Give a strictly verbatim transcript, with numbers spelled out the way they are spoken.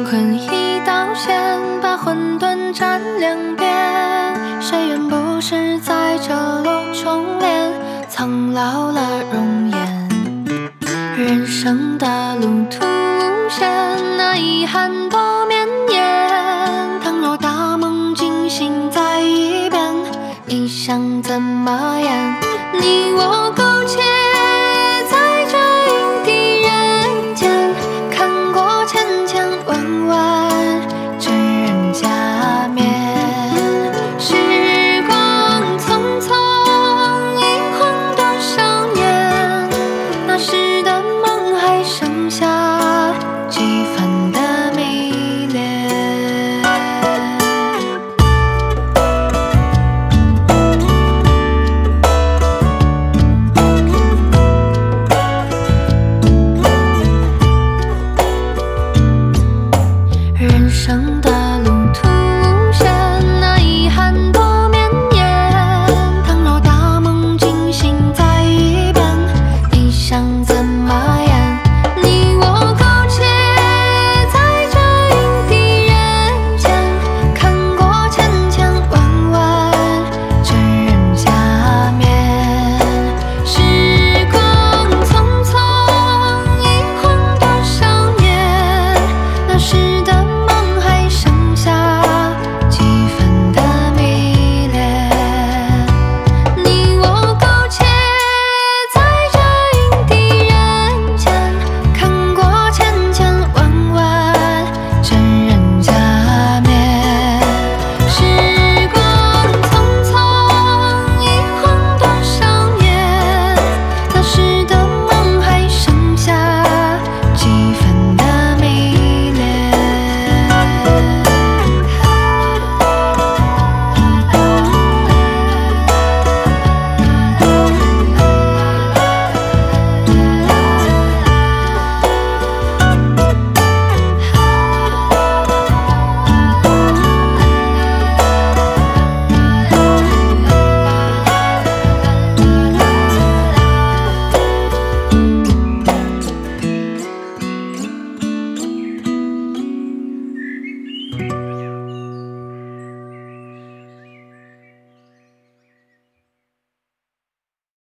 困一道线，把混沌斩两边。谁愿不是在这路重练，苍老了容颜。人生的路途无限，那遗憾多绵延。倘若大梦惊醒在一边，你想怎么演？你我苟且在这云地人间，看过千千万万真人假面。时光匆匆，一晃多少年，那时的梦还剩下几分的迷恋。人生的路途无限，那遗憾多绵延。倘若大梦惊醒在一边，你想怎么演？你我苟且在这云地人间，看过千千万万真人假面。时光匆匆，一晃多少年，那时的